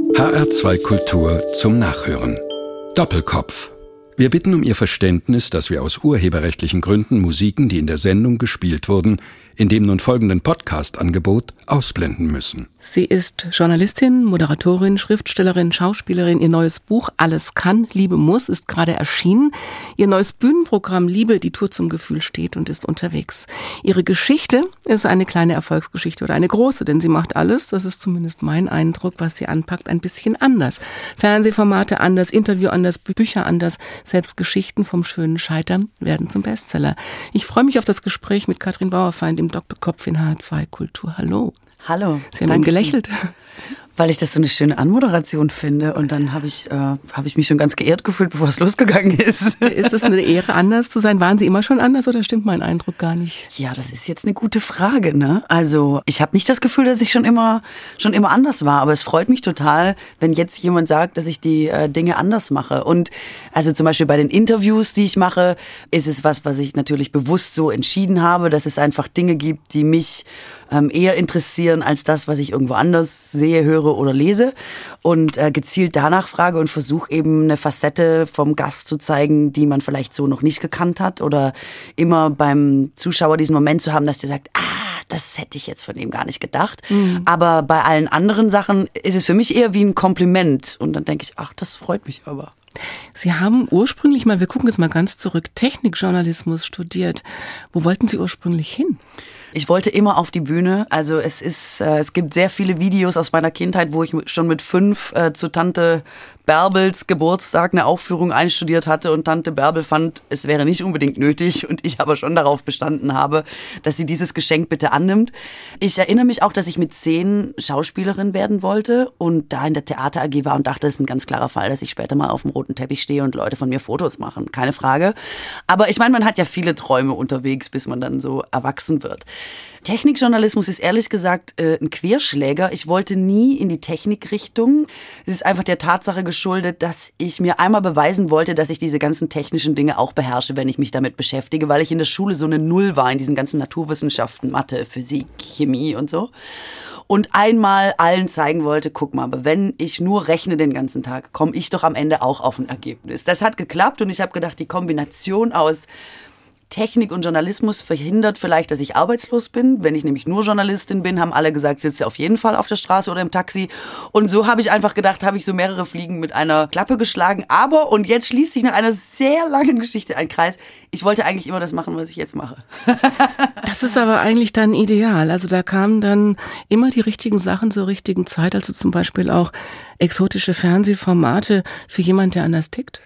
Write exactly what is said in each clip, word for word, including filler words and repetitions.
H R zwei Kultur zum Nachhören. Doppelkopf. Wir bitten um Ihr Verständnis, dass wir aus urheberrechtlichen Gründen Musiken, die in der Sendung gespielt wurden, in dem nun folgenden Podcast-Angebot ausblenden müssen. Sie ist Journalistin, Moderatorin, Schriftstellerin, Schauspielerin. Ihr neues Buch Alles kann, Liebe muss ist gerade erschienen. Ihr neues Bühnenprogramm Liebe, die Tour zum Gefühl steht und ist unterwegs. Ihre Geschichte ist eine kleine Erfolgsgeschichte oder eine große, denn sie macht alles, das ist zumindest mein Eindruck, was sie anpackt, ein bisschen anders. Fernsehformate anders, Interview anders, Bücher anders, selbst Geschichten vom schönen Scheitern werden zum Bestseller. Ich freue mich auf das Gespräch mit Katrin Bauerfeind im Doppelkopf in H R zwei Kultur. Hallo. Hallo. Sie haben gelächelt. Weil ich das so eine schöne Anmoderation finde. Und dann habe ich, äh, hab ich mich schon ganz geehrt gefühlt, bevor es losgegangen ist. Ist es eine Ehre, anders zu sein? Waren Sie immer schon anders oder stimmt mein Eindruck gar nicht? Ja, das ist jetzt eine gute Frage, ne? Also ich habe nicht das Gefühl, dass ich schon immer, schon immer anders war. Aber es freut mich total, wenn jetzt jemand sagt, dass ich die äh, Dinge anders mache. Und also zum Beispiel bei den Interviews, die ich mache, ist es was, was ich natürlich bewusst so entschieden habe, dass es einfach Dinge gibt, die mich ähm, eher interessieren als das, was ich irgendwo anders sehe, höre oder lese und äh, gezielt danach frage und versuche eben eine Facette vom Gast zu zeigen, die man vielleicht so noch nicht gekannt hat oder immer beim Zuschauer diesen Moment zu haben, dass der sagt, ah, das hätte ich jetzt von ihm gar nicht gedacht. Mhm. Aber bei allen anderen Sachen ist es für mich eher wie ein Kompliment und dann denke ich, ach, das freut mich aber. Sie haben ursprünglich mal, wir gucken jetzt mal ganz zurück, Technikjournalismus studiert. Wo wollten Sie ursprünglich hin? Ich wollte immer auf die Bühne. Also es ist, äh, es gibt sehr viele Videos aus meiner Kindheit, wo ich schon mit fünf äh, zu Tante Bärbels Geburtstag eine Aufführung einstudiert hatte und Tante Bärbel fand, es wäre nicht unbedingt nötig und ich aber schon darauf bestanden habe, dass sie dieses Geschenk bitte annimmt. Ich erinnere mich auch, dass ich mit zehn Schauspielerin werden wollte und da in der Theater A G war und dachte, es ist ein ganz klarer Fall, dass ich später mal auf dem roten Teppich stehe und Leute von mir Fotos machen. Keine Frage. Aber ich meine, man hat ja viele Träume unterwegs, bis man dann so erwachsen wird. Technikjournalismus ist ehrlich gesagt äh, ein Querschläger. Ich wollte nie in die Technikrichtung. Es ist einfach der Tatsache geschuldet, dass ich mir einmal beweisen wollte, dass ich diese ganzen technischen Dinge auch beherrsche, wenn ich mich damit beschäftige, weil ich in der Schule so eine Null war in diesen ganzen Naturwissenschaften, Mathe, Physik, Chemie und so. Und einmal allen zeigen wollte, guck mal, aber wenn ich nur rechne den ganzen Tag, komme ich doch am Ende auch auf ein Ergebnis. Das hat geklappt und ich habe gedacht, die Kombination aus Technik und Journalismus verhindert vielleicht, dass ich arbeitslos bin. Wenn ich nämlich nur Journalistin bin, haben alle gesagt, sitzt auf jeden Fall auf der Straße oder im Taxi. Und so habe ich einfach gedacht, habe ich so mehrere Fliegen mit einer Klappe geschlagen. Aber, und jetzt schließt sich nach einer sehr langen Geschichte ein Kreis, ich wollte eigentlich immer das machen, was ich jetzt mache. Das ist aber eigentlich dann ideal. Also da kamen dann immer die richtigen Sachen zur richtigen Zeit. Also zum Beispiel auch exotische Fernsehformate für jemanden, der anders tickt.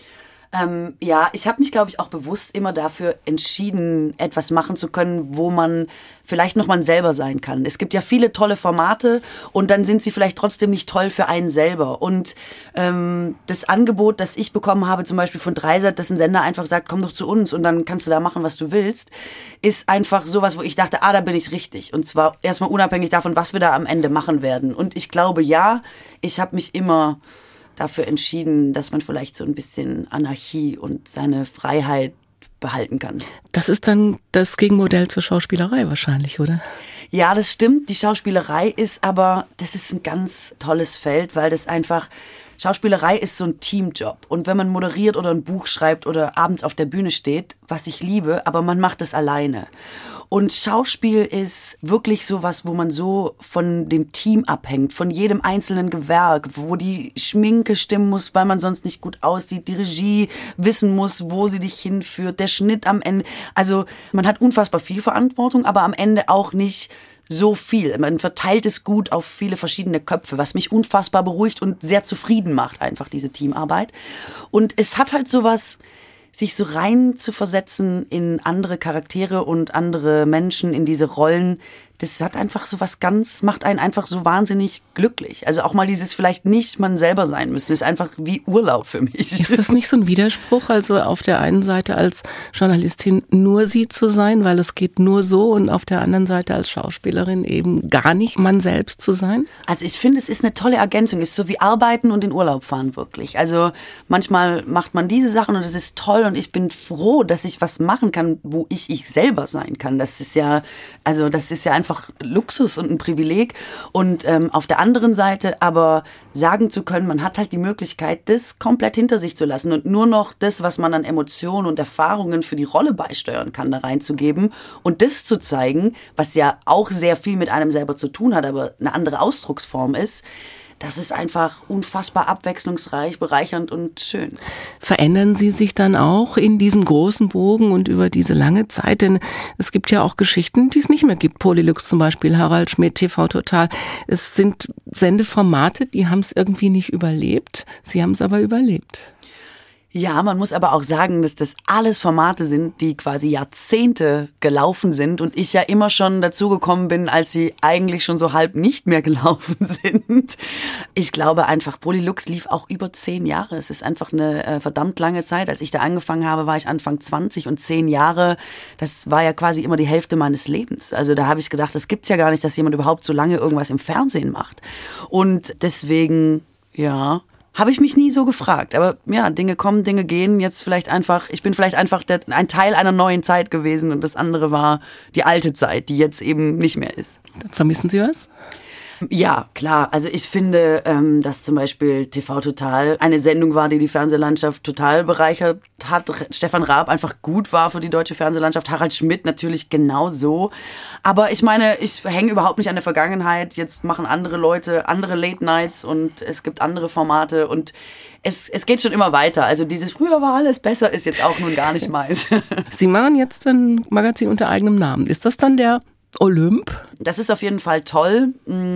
Ähm, ja, ich habe mich, glaube ich, auch bewusst immer dafür entschieden, etwas machen zu können, wo man vielleicht noch mal selber sein kann. Es gibt ja viele tolle Formate und dann sind sie vielleicht trotzdem nicht toll für einen selber. Und ähm, das Angebot, das ich bekommen habe, zum Beispiel von Dreisat, dass ein Sender einfach sagt, komm doch zu uns und dann kannst du da machen, was du willst, ist einfach sowas, wo ich dachte, ah, da bin ich richtig. Und zwar erstmal unabhängig davon, was wir da am Ende machen werden. Und ich glaube, ja, ich habe mich immer dafür entschieden, dass man vielleicht so ein bisschen Anarchie und seine Freiheit behalten kann. Das ist dann das Gegenmodell zur Schauspielerei wahrscheinlich, oder? Ja, das stimmt. Die Schauspielerei ist aber, das ist ein ganz tolles Feld, weil das einfach, Schauspielerei ist so ein Teamjob. Und wenn man moderiert oder ein Buch schreibt oder abends auf der Bühne steht, was ich liebe, aber man macht es alleine. Und Schauspiel ist wirklich sowas, wo man so von dem Team abhängt, von jedem einzelnen Gewerk, wo die Schminke stimmen muss, weil man sonst nicht gut aussieht, die Regie wissen muss, wo sie dich hinführt, der Schnitt am Ende. Also man hat unfassbar viel Verantwortung, aber am Ende auch nicht so viel. Man verteilt es gut auf viele verschiedene Köpfe, was mich unfassbar beruhigt und sehr zufrieden macht, einfach diese Teamarbeit. Und es hat halt sowas, sich so rein zu versetzen in andere Charaktere und andere Menschen, in diese Rollen, das hat einfach so was ganz, macht einen einfach so wahnsinnig glücklich. Also auch mal dieses vielleicht nicht man selber sein müssen, ist einfach wie Urlaub für mich. Ist das nicht so ein Widerspruch, also auf der einen Seite als Journalistin nur sie zu sein, weil es geht nur so, und auf der anderen Seite als Schauspielerin eben gar nicht man selbst zu sein? Also ich finde, es ist eine tolle Ergänzung, es ist so wie Arbeiten und in Urlaub fahren wirklich. Also manchmal macht man diese Sachen und es ist toll und ich bin froh, dass ich was machen kann, wo ich ich selber sein kann. Das ist ja, also das ist ja einfach einfach Luxus und ein Privileg. Und ähm, auf der anderen Seite aber sagen zu können, man hat halt die Möglichkeit, das komplett hinter sich zu lassen und nur noch das, was man an Emotionen und Erfahrungen für die Rolle beisteuern kann, da reinzugeben und das zu zeigen, was ja auch sehr viel mit einem selber zu tun hat, aber eine andere Ausdrucksform ist. Das ist einfach unfassbar abwechslungsreich, bereichernd und schön. Verändern Sie sich dann auch in diesem großen Bogen und über diese lange Zeit? Denn es gibt ja auch Geschichten, die es nicht mehr gibt. Polylux zum Beispiel, Harald Schmidt, T V Total. Es sind Sendeformate, die haben es irgendwie nicht überlebt. Sie haben es aber überlebt. Ja, man muss aber auch sagen, dass das alles Formate sind, die quasi Jahrzehnte gelaufen sind und ich ja immer schon dazugekommen bin, als sie eigentlich schon so halb nicht mehr gelaufen sind. Ich glaube einfach, Polylux lief auch über zehn Jahre. Es ist einfach eine äh, verdammt lange Zeit. Als ich da angefangen habe, war ich Anfang zwanzig und zehn Jahre, das war ja quasi immer die Hälfte meines Lebens. Also da habe ich gedacht, das gibt's ja gar nicht, dass jemand überhaupt so lange irgendwas im Fernsehen macht. Und deswegen, ja... Habe ich mich nie so gefragt. Aber ja, Dinge kommen, Dinge gehen. Jetzt vielleicht einfach, ich bin vielleicht einfach der, ein Teil einer neuen Zeit gewesen und das andere war die alte Zeit, die jetzt eben nicht mehr ist. Vermissen Sie was? Ja, klar. Also ich finde, ähm, dass zum Beispiel T V Total eine Sendung war, die die Fernsehlandschaft total bereichert hat. Stefan Raab einfach gut war für die deutsche Fernsehlandschaft. Harald Schmidt natürlich genauso. Aber ich meine, ich hänge überhaupt nicht an der Vergangenheit. Jetzt machen andere Leute andere Late Nights und es gibt andere Formate und es, es geht schon immer weiter. Also dieses früher war alles besser ist jetzt auch nun gar nicht meins. Sie machen jetzt ein Magazin unter eigenem Namen. Ist das dann der Olymp? Das ist auf jeden Fall toll.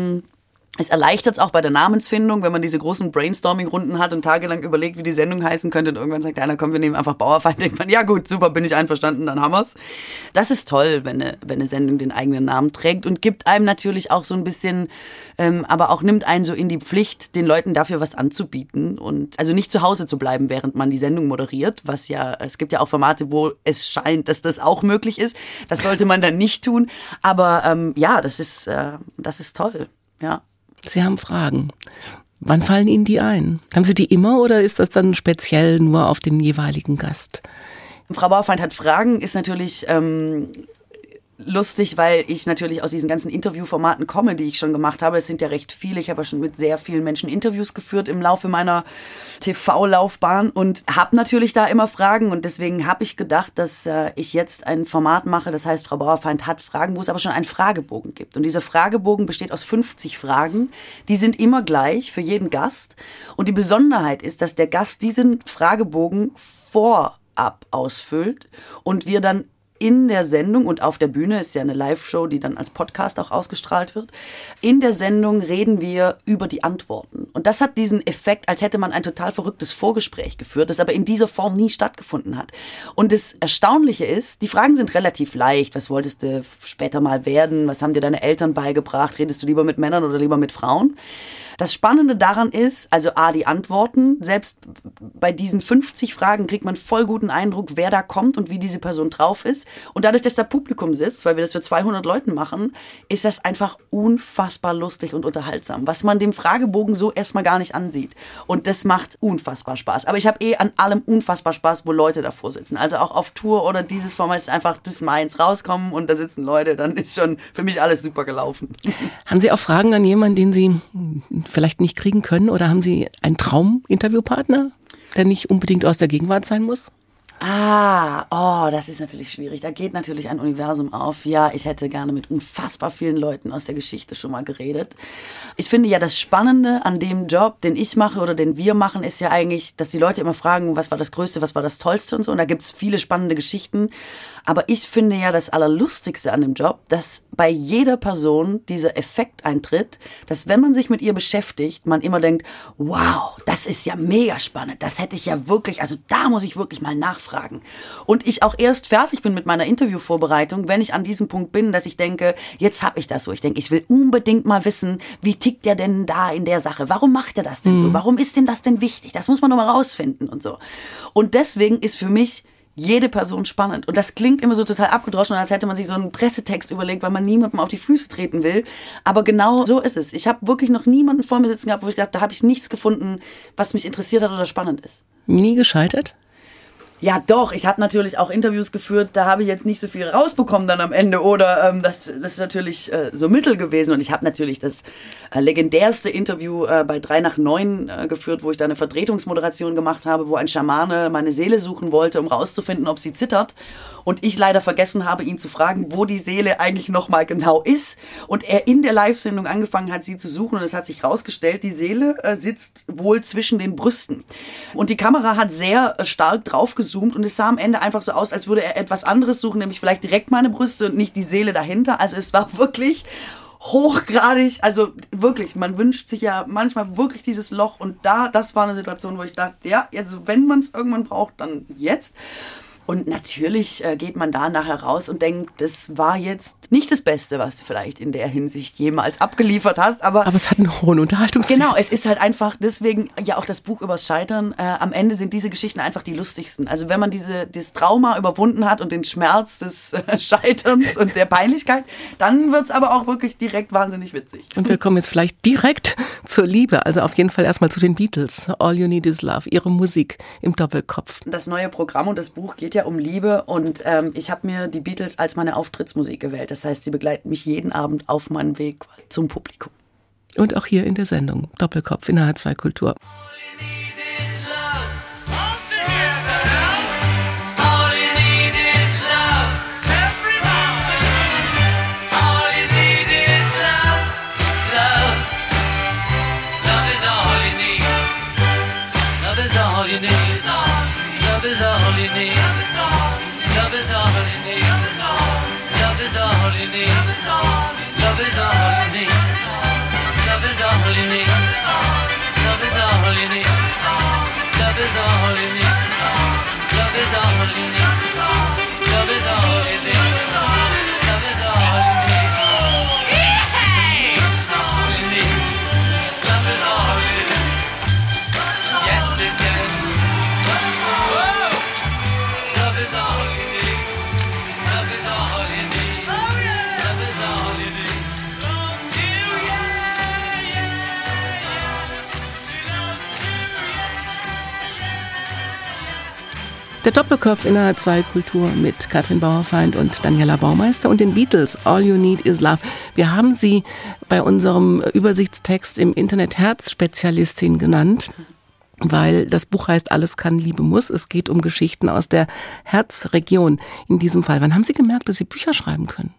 Es erleichtert es auch bei der Namensfindung, wenn man diese großen Brainstorming-Runden hat und tagelang überlegt, wie die Sendung heißen könnte und irgendwann sagt einer, komm, wir nehmen einfach Bauerfeind, denkt man, ja gut, super, bin ich einverstanden, dann haben wir's. Das ist toll, wenn eine, wenn eine Sendung den eigenen Namen trägt und gibt einem natürlich auch so ein bisschen, ähm, aber auch nimmt einen so in die Pflicht, den Leuten dafür was anzubieten und also nicht zu Hause zu bleiben, während man die Sendung moderiert, was ja, es gibt ja auch Formate, wo es scheint, dass das auch möglich ist. Das sollte man dann nicht tun, aber ähm, ja, das ist, äh, das ist toll, ja. Sie haben Fragen. Wann fallen Ihnen die ein? Haben Sie die immer oder ist das dann speziell nur auf den jeweiligen Gast? Frau Bauerfeind hat Fragen, ist natürlich ähm, lustig, weil ich natürlich aus diesen ganzen Interviewformaten komme, die ich schon gemacht habe. Es sind ja recht viele. Ich habe ja schon mit sehr vielen Menschen Interviews geführt im Laufe meiner T V-Laufbahn und habe natürlich da immer Fragen. Und deswegen habe ich gedacht, dass äh, ich jetzt ein Format mache, das heißt Frau Bauerfeind hat Fragen, wo es aber schon einen Fragebogen gibt. Und dieser Fragebogen besteht aus fünfzig Fragen. Die sind immer gleich für jeden Gast. Und die Besonderheit ist, dass der Gast diesen Fragebogen vorab ausfüllt und wir dann in der Sendung und auf der Bühne, ist ja eine Live-Show, die dann als Podcast auch ausgestrahlt wird, in der Sendung reden wir über die Antworten. Und das hat diesen Effekt, als hätte man ein total verrücktes Vorgespräch geführt, das aber in dieser Form nie stattgefunden hat. Und das Erstaunliche ist, die Fragen sind relativ leicht. Was wolltest du später mal werden? Was haben dir deine Eltern beigebracht? Redest du lieber mit Männern oder lieber mit Frauen? Das Spannende daran ist, also A, die Antworten, selbst bei diesen fünfzig Fragen kriegt man voll guten Eindruck, wer da kommt und wie diese Person drauf ist. Und dadurch, dass da Publikum sitzt, weil wir das für zweihundert Leuten machen, ist das einfach unfassbar lustig und unterhaltsam, was man dem Fragebogen so erstmal gar nicht ansieht. Und das macht unfassbar Spaß. Aber ich habe eh an allem unfassbar Spaß, wo Leute davor sitzen. Also auch auf Tour oder dieses Format ist einfach das meins, rauskommen und da sitzen Leute, dann ist schon für mich alles super gelaufen. Haben Sie auch Fragen an jemanden, den Sie vielleicht nicht kriegen können oder haben Sie einen Traum-Interviewpartner, der nicht unbedingt aus der Gegenwart sein muss? Ah, oh, das ist natürlich schwierig. Da geht natürlich ein Universum auf. Ja, ich hätte gerne mit unfassbar vielen Leuten aus der Geschichte schon mal geredet. Ich finde ja, das Spannende an dem Job, den ich mache oder den wir machen, ist ja eigentlich, dass die Leute immer fragen, was war das Größte, was war das Tollste und so. Und da gibt's viele spannende Geschichten. Aber ich finde ja das Allerlustigste an dem Job, dass bei jeder Person dieser Effekt eintritt, dass wenn man sich mit ihr beschäftigt, man immer denkt, wow, das ist ja mega spannend, das hätte ich ja wirklich, also da muss ich wirklich mal nachfragen. Und ich auch erst fertig bin mit meiner Interviewvorbereitung, wenn ich an diesem Punkt bin, dass ich denke, jetzt habe ich das so. Ich denke, ich will unbedingt mal wissen, wie tickt der denn da in der Sache? Warum macht er das denn mhm. so? Warum ist denn das denn wichtig? Das muss man doch mal rausfinden und so. Und deswegen ist für mich jede Person spannend. Und das klingt immer so total abgedroschen, als hätte man sich so einen Pressetext überlegt, weil man niemandem auf die Füße treten will. Aber genau so ist es. Ich habe wirklich noch niemanden vor mir sitzen gehabt, wo ich gedacht, da habe ich nichts gefunden, was mich interessiert hat oder spannend ist. Nie gescheitert? Ja, doch. Ich habe natürlich auch Interviews geführt, da habe ich jetzt nicht so viel rausbekommen dann am Ende. Oder ähm, das, das ist natürlich äh, so mittel gewesen. Und ich habe natürlich das äh, legendärste Interview äh, bei drei nach neun äh, geführt, wo ich da eine Vertretungsmoderation gemacht habe, wo ein Schamane meine Seele suchen wollte, um rauszufinden, ob sie zittert. Und ich leider vergessen habe, ihn zu fragen, wo die Seele eigentlich nochmal genau ist. Und er in der Live-Sendung angefangen hat, sie zu suchen. Und es hat sich rausgestellt, die Seele äh, sitzt wohl zwischen den Brüsten. Und die Kamera hat sehr äh, stark drauf gezoomt. Und es sah am Ende einfach so aus, als würde er etwas anderes suchen, nämlich vielleicht direkt meine Brüste und nicht die Seele dahinter. Also es war wirklich hochgradig, also wirklich, man wünscht sich ja manchmal wirklich dieses Loch. Und da, das war eine Situation, wo ich dachte, ja, also wenn man es irgendwann braucht, dann jetzt. Und natürlich äh, geht man da nachher raus und denkt, das war jetzt nicht das Beste, was du vielleicht in der Hinsicht jemals abgeliefert hast. Aber, aber es hat einen hohen Unterhaltungswert. Genau, es ist halt einfach, deswegen ja auch das Buch übers Scheitern. Äh, am Ende sind diese Geschichten einfach die lustigsten. Also wenn man diese, das Trauma überwunden hat und den Schmerz des äh, Scheiterns und der Peinlichkeit, dann wird's aber auch wirklich direkt wahnsinnig witzig. Und wir kommen jetzt vielleicht direkt zur Liebe. Also auf jeden Fall erstmal zu den Beatles. All You Need Is Love, ihre Musik im Doppelkopf. Das neue Programm und das Buch geht ja um Liebe und ähm, ich habe mir die Beatles als meine Auftrittsmusik gewählt. Das heißt, sie begleiten mich jeden Abend auf meinem Weg zum Publikum. Und auch hier in der Sendung Doppelkopf in H zwei Kultur. Der Doppelkopf in H zwei Kultur mit Katrin Bauerfeind und Daniela Baumeister und den Beatles, All You Need Is Love. Wir haben sie bei unserem Übersichtstext im Internet Herzspezialistin genannt, weil das Buch heißt Alles kann, Liebe muss. Es geht um Geschichten aus der Herzregion in diesem Fall. Wann haben Sie gemerkt, dass Sie Bücher schreiben können?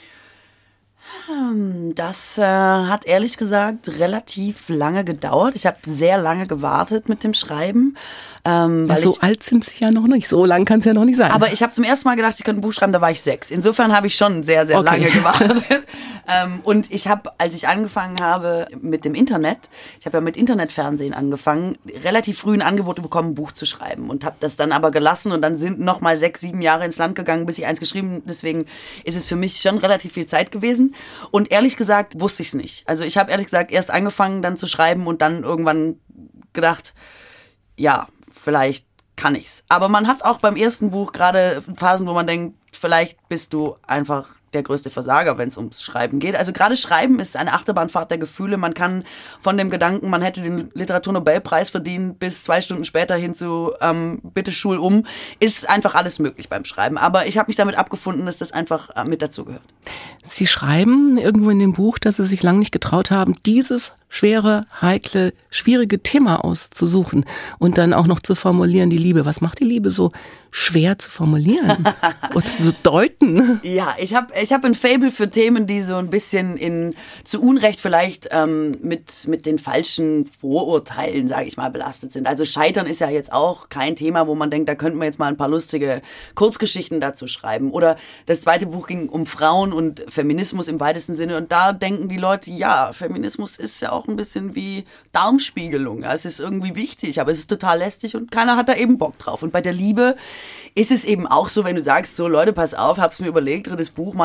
Das äh, hat ehrlich gesagt relativ lange gedauert. Ich habe sehr lange gewartet mit dem Schreiben. Ähm, ja, weil so ich, alt sind Sie ja noch nicht. So lang kann es ja noch nicht sein. Aber ich habe zum ersten Mal gedacht, ich könnte ein Buch schreiben, da war ich sechs. Insofern habe ich schon sehr, sehr okay. lange gewartet. ähm, und ich habe, als ich angefangen habe mit dem Internet, ich habe ja mit Internetfernsehen angefangen, relativ früh ein Angebot bekommen, ein Buch zu schreiben. Und habe das dann aber gelassen und dann sind noch mal sechs, sieben Jahre ins Land gegangen, bis ich eins geschrieben habe. Deswegen ist es für mich schon relativ viel Zeit gewesen. Und ehrlich gesagt wusste ich es nicht. Also ich habe ehrlich gesagt erst angefangen dann zu schreiben und dann irgendwann gedacht, ja, vielleicht kann ich's. Aber man hat auch beim ersten Buch gerade Phasen, wo man denkt, vielleicht bist du einfach der größte Versager, wenn es ums Schreiben geht. Also gerade Schreiben ist eine Achterbahnfahrt der Gefühle. Man kann von dem Gedanken, man hätte den Literaturnobelpreis verdient, bis zwei Stunden später hin zu ähm, bitte schul um, ist einfach alles möglich beim Schreiben. Aber ich habe mich damit abgefunden, dass das einfach äh, mit dazu gehört. Sie schreiben irgendwo in dem Buch, dass Sie sich lange nicht getraut haben, dieses schwere, heikle, schwierige Thema auszusuchen und dann auch noch zu formulieren, die Liebe. Was macht die Liebe so schwer zu formulieren und zu deuten? Ja, ich habe ich hab ein Faible für Themen, die so ein bisschen in zu Unrecht vielleicht ähm, mit, mit den falschen Vorurteilen, sage ich mal, belastet sind. Also Scheitern ist ja jetzt auch kein Thema, wo man denkt, da könnten wir jetzt mal ein paar lustige Kurzgeschichten dazu schreiben. Oder das zweite Buch ging um Frauen und Feminismus im weitesten Sinne. Und da denken die Leute, ja, Feminismus ist ja auch ein bisschen wie Darmspiegelung. Ja, es ist irgendwie wichtig, aber es ist total lästig und keiner hat da eben Bock drauf. Und bei der Liebe ist es eben auch so, wenn du sagst, so Leute, pass auf, hab's mir überlegt, drittes Buch, mach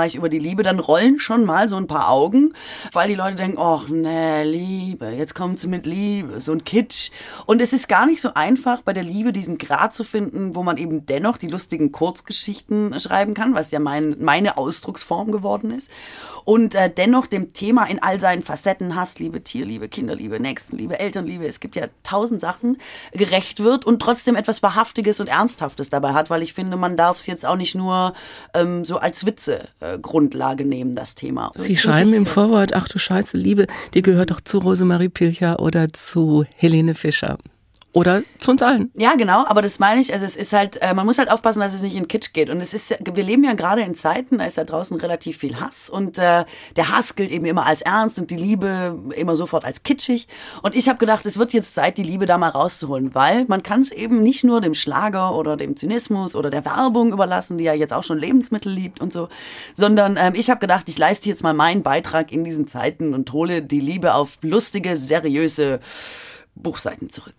mache ich über die Liebe, dann rollen schon mal so ein paar Augen, weil die Leute denken, ach ne, Liebe, jetzt kommt sie mit Liebe, so ein Kitsch. Und es ist gar nicht so einfach, bei der Liebe diesen Grat zu finden, wo man eben dennoch die lustigen Kurzgeschichten schreiben kann, was ja mein, meine Ausdrucksform geworden ist. Und äh, dennoch dem Thema in all seinen Facetten, Hassliebe, Tierliebe, Kinderliebe, Nächstenliebe, Elternliebe, es gibt ja tausend Sachen, gerecht wird und trotzdem etwas Wahrhaftiges und Ernsthaftes dabei hat, weil ich finde, man darf es jetzt auch nicht nur ähm, so als Witze äh, Grundlage nehmen, das Thema. Sie schreiben im Vorwort, ach du Scheiße, Liebe, die gehört doch zu Rosemarie Pilcher oder zu Helene Fischer. Oder zu uns allen. Ja, genau, aber das meine ich, also es ist halt, äh, man muss halt aufpassen, dass es nicht in Kitsch geht. Und es ist, wir leben ja gerade in Zeiten, da ist da draußen relativ viel Hass und äh, der Hass gilt eben immer als ernst und die Liebe immer sofort als kitschig. Und ich habe gedacht, es wird jetzt Zeit, die Liebe da mal rauszuholen, weil man kann es eben nicht nur dem Schlager oder dem Zynismus oder der Werbung überlassen, die ja jetzt auch schon Lebensmittel liebt und so, sondern ähm, ich habe gedacht, ich leiste jetzt mal meinen Beitrag in diesen Zeiten und hole die Liebe auf lustige, seriöse Buchseiten zurück.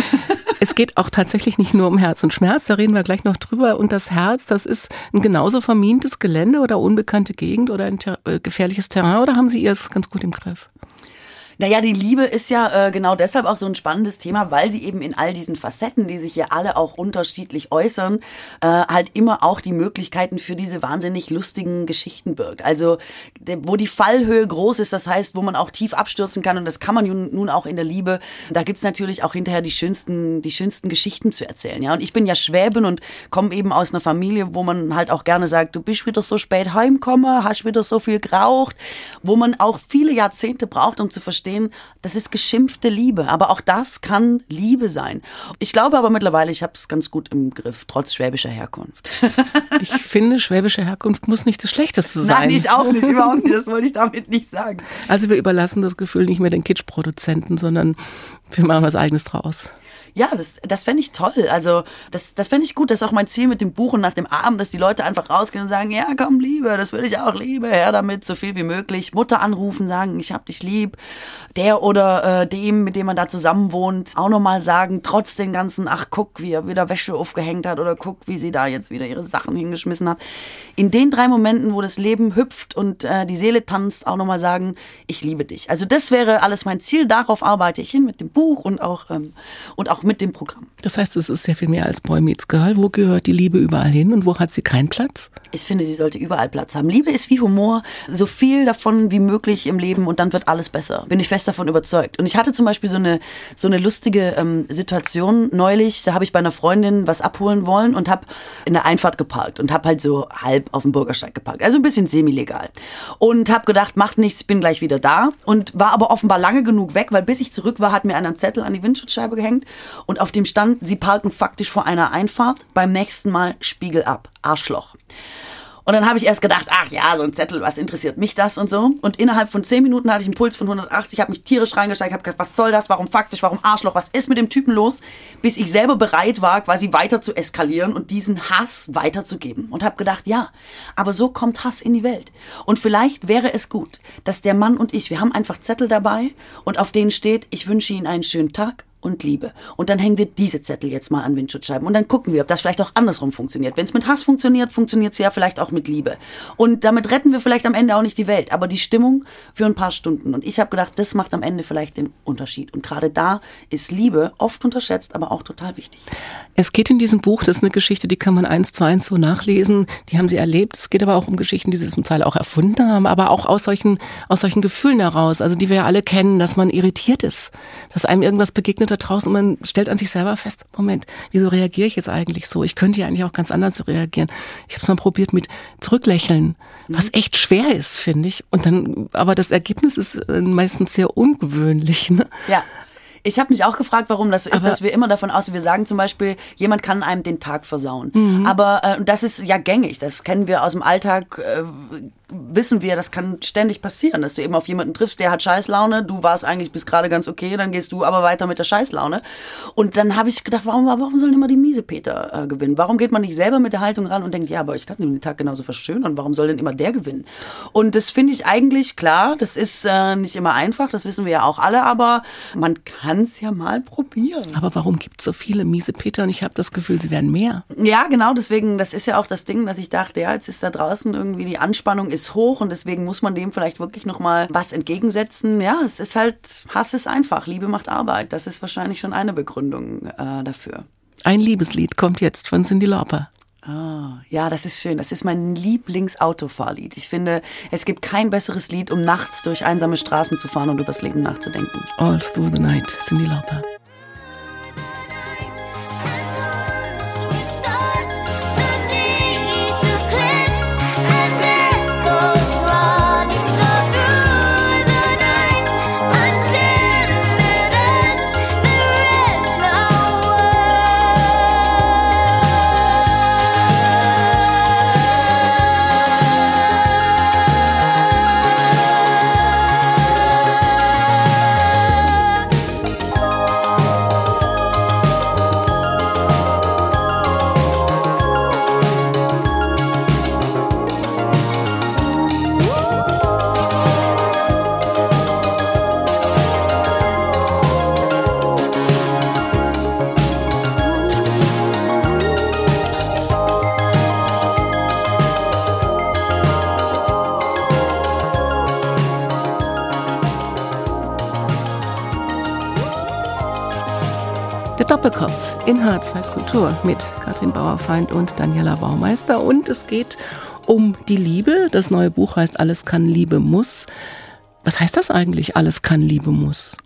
Es geht auch tatsächlich nicht nur um Herz und Schmerz, da reden wir gleich noch drüber. Und das Herz, das ist ein genauso vermintes Gelände oder unbekannte Gegend oder ein ter- äh, gefährliches Terrain, oder haben Sie es ganz gut im Griff? Naja, die Liebe ist ja äh, genau deshalb auch so ein spannendes Thema, weil sie eben in all diesen Facetten, die sich ja alle auch unterschiedlich äußern, äh, halt immer auch die Möglichkeiten für diese wahnsinnig lustigen Geschichten birgt. Also de, wo die Fallhöhe groß ist, das heißt, wo man auch tief abstürzen kann, und das kann man nun, nun auch in der Liebe, da gibt's natürlich auch hinterher die schönsten, die schönsten Geschichten zu erzählen. Ja, und ich bin ja Schwäbin und komme eben aus einer Familie, wo man halt auch gerne sagt, du bist wieder so spät heimgekommen, hast wieder so viel geraucht, wo man auch viele Jahrzehnte braucht, um zu verstehen, das ist geschimpfte Liebe, aber auch das kann Liebe sein. Ich glaube aber mittlerweile, ich habe es ganz gut im Griff, trotz schwäbischer Herkunft. Ich finde, schwäbische Herkunft muss nicht das Schlechteste sein. Nein, ich auch nicht, überhaupt nicht, das wollte ich damit nicht sagen. Also wir überlassen das Gefühl nicht mehr den Kitschproduzenten, sondern wir machen was Eigenes draus. Ja, das, das fände ich toll. Also das, das fände ich gut. Das ist auch mein Ziel mit dem Buch und nach dem Abend, dass die Leute einfach rausgehen und sagen, ja komm, Liebe, das will ich auch, Liebe, her damit, so viel wie möglich. Mutter anrufen, sagen, ich hab dich lieb. Der oder äh, dem, mit dem man da zusammen wohnt, auch nochmal sagen, trotz den ganzen, ach guck, wie er wieder Wäsche aufgehängt hat oder guck, wie sie da jetzt wieder ihre Sachen hingeschmissen hat. In den drei Momenten, wo das Leben hüpft und äh, die Seele tanzt, auch nochmal sagen, ich liebe dich. Also das wäre alles mein Ziel, darauf arbeite ich hin mit dem Buch und auch, ähm, und auch mit dem Programm. Das heißt, es ist sehr viel mehr als Boy Meets Girl. Wo gehört die Liebe überall hin und wo hat sie keinen Platz? Ich finde, sie sollte überall Platz haben. Liebe ist wie Humor, so viel davon wie möglich im Leben und dann wird alles besser. Bin ich fest davon überzeugt. Und ich hatte zum Beispiel so eine, so eine lustige ähm, Situation neulich, da habe ich bei einer Freundin was abholen wollen und habe in der Einfahrt geparkt und habe halt so halb auf dem Bürgersteig geparkt. Also ein bisschen semi-legal. Und habe gedacht, macht nichts, bin gleich wieder da und war aber offenbar lange genug weg, weil bis ich zurück war, hat mir einer einen Zettel an die Windschutzscheibe gehängt und auf dem stand, sie parken faktisch vor einer Einfahrt, beim nächsten Mal Spiegel ab, Arschloch. Und dann habe ich erst gedacht, ach ja, so ein Zettel, was interessiert mich das und so. Und innerhalb von zehn Minuten hatte ich einen Puls von hundertachtzig, habe mich tierisch reingesteigt, habe gedacht, was soll das, warum faktisch, warum Arschloch, was ist mit dem Typen los? Bis ich selber bereit war, quasi weiter zu eskalieren und diesen Hass weiterzugeben. Und habe gedacht, ja, aber so kommt Hass in die Welt. Und vielleicht wäre es gut, dass der Mann und ich, wir haben einfach Zettel dabei und auf denen steht, ich wünsche Ihnen einen schönen Tag und Liebe. Und dann hängen wir diese Zettel jetzt mal an Windschutzscheiben und dann gucken wir, ob das vielleicht auch andersrum funktioniert. Wenn es mit Hass funktioniert, funktioniert es ja vielleicht auch mit Liebe. Und damit retten wir vielleicht am Ende auch nicht die Welt, aber die Stimmung für ein paar Stunden. Und ich habe gedacht, das macht am Ende vielleicht den Unterschied. Und gerade da ist Liebe oft unterschätzt, aber auch total wichtig. Es geht in diesem Buch, das ist eine Geschichte, die kann man eins zu eins so nachlesen, die haben Sie erlebt. Es geht aber auch um Geschichten, die Sie zum Teil auch erfunden haben, aber auch aus solchen, aus solchen Gefühlen heraus, also die wir ja alle kennen, dass man irritiert ist, dass einem irgendwas begegnet da draußen und man stellt an sich selber fest, Moment, wieso reagiere ich jetzt eigentlich so? Ich könnte ja eigentlich auch ganz anders reagieren. Ich habe es mal probiert mit Zurücklächeln, was echt schwer ist, finde ich. Und dann, aber das Ergebnis ist meistens sehr ungewöhnlich. Ne? Ja. Ich habe mich auch gefragt, warum das so ist, aber dass wir immer davon ausgehen, wir sagen zum Beispiel, jemand kann einem den Tag versauen. Mhm. Aber äh, das ist ja gängig, das kennen wir aus dem Alltag, äh, wissen wir, das kann ständig passieren, dass du eben auf jemanden triffst, der hat Scheißlaune, du warst eigentlich bis gerade ganz okay, dann gehst du aber weiter mit der Scheißlaune. Und dann habe ich gedacht, warum, warum sollen immer die Miesepeter äh, gewinnen? Warum geht man nicht selber mit der Haltung ran und denkt, ja, aber ich kann den Tag genauso verschönern, warum soll denn immer der gewinnen? Und das finde ich eigentlich klar, das ist äh, nicht immer einfach, das wissen wir ja auch alle, aber man kann kann es ja mal probieren. Aber warum gibt es so viele Miesepeter und ich habe das Gefühl, sie werden mehr? Ja, genau, deswegen, das ist ja auch das Ding, dass ich dachte, ja, jetzt ist da draußen irgendwie, die Anspannung ist hoch und deswegen muss man dem vielleicht wirklich nochmal was entgegensetzen. Ja, es ist halt, Hass ist einfach, Liebe macht Arbeit. Das ist wahrscheinlich schon eine Begründung äh, dafür. Ein Liebeslied kommt jetzt von Cyndi Lauper. Ah, ja, das ist schön. Das ist mein Lieblings-Autofahrlied. Ich finde, es gibt kein besseres Lied, um nachts durch einsame Straßen zu fahren und übers Leben nachzudenken. All Through the Night, Cyndi Lauper. Doppelkopf in H zwei Kultur mit Katrin Bauerfeind und Daniela Baumeister. Und es geht um die Liebe. Das neue Buch heißt Alles kann, Liebe muss. Was heißt das eigentlich, Alles kann, Liebe muss?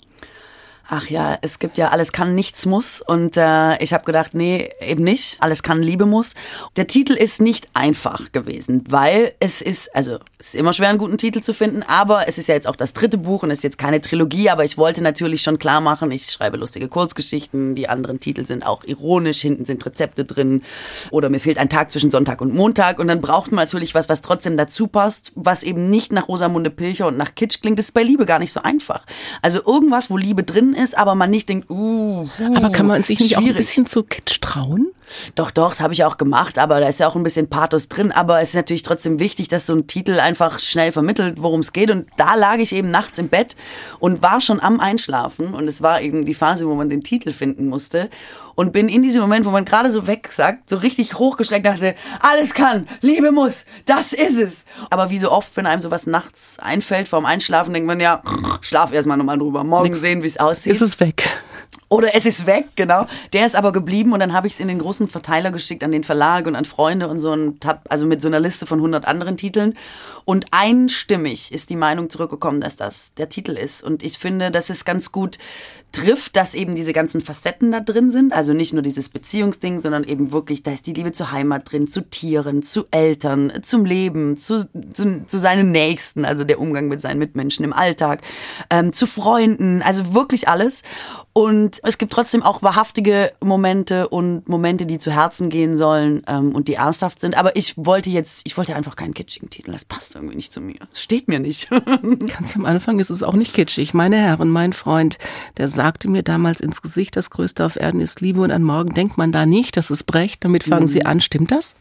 Ach ja, es gibt ja Alles kann, nichts muss und äh, ich habe gedacht, nee, eben nicht. Alles kann, Liebe muss. Der Titel ist nicht einfach gewesen, weil es ist, also es ist immer schwer, einen guten Titel zu finden, aber es ist ja jetzt auch das dritte Buch und es ist jetzt keine Trilogie, aber ich wollte natürlich schon klar machen, ich schreibe lustige Kurzgeschichten, die anderen Titel sind auch ironisch, hinten sind Rezepte drin oder mir fehlt ein Tag zwischen Sonntag und Montag und dann braucht man natürlich was, was trotzdem dazu passt, was eben nicht nach Rosamunde Pilcher und nach Kitsch klingt. Das ist bei Liebe gar nicht so einfach. Also irgendwas, wo Liebe drin ist, ist, aber man nicht denkt, uh, uh aber kann man sich nicht schwierig. Auch ein bisschen zu Kitsch trauen? Doch, doch, das habe ich auch gemacht, aber da ist ja auch ein bisschen Pathos drin, aber es ist natürlich trotzdem wichtig, dass so ein Titel einfach schnell vermittelt, worum es geht und da lag ich eben nachts im Bett und war schon am Einschlafen und es war eben die Phase, wo man den Titel finden musste und bin in diesem Moment, wo man gerade so wegsagt, so richtig hochgeschreckt dachte, alles kann, Liebe muss, das ist es. Aber wie so oft, wenn einem sowas nachts einfällt vorm Einschlafen, denkt man ja, schlaf erstmal nochmal drüber, morgen Nix. Sehen, wie es aussieht. Ist es weg. Oder es ist weg, genau. Der ist aber geblieben und dann habe ich es in den großen Verteiler geschickt an den Verlag und an Freunde und so und hab, also mit so einer Liste von hundert anderen Titeln und einstimmig ist die Meinung zurückgekommen, dass das der Titel ist und ich finde, dass es ganz gut trifft, dass eben diese ganzen Facetten da drin sind, also nicht nur dieses Beziehungsding, sondern eben wirklich, da ist die Liebe zur Heimat drin, zu Tieren, zu Eltern, zum Leben, zu, zu, zu seinen Nächsten, also der Umgang mit seinen Mitmenschen im Alltag, ähm, zu Freunden, also wirklich alles. Und es gibt trotzdem auch wahrhaftige Momente und Momente, die zu Herzen gehen sollen ähm, und die ernsthaft sind. Aber ich wollte jetzt, ich wollte einfach keinen kitschigen Titel. Das passt irgendwie nicht zu mir. Das steht mir nicht. Ganz am Anfang ist es auch nicht kitschig. Meine Herren, mein Freund, der sagte mir damals ins Gesicht, das Größte auf Erden ist Liebe und an morgen denkt man da nicht, das ist Brecht. Damit fangen mhm. Sie an. Stimmt das?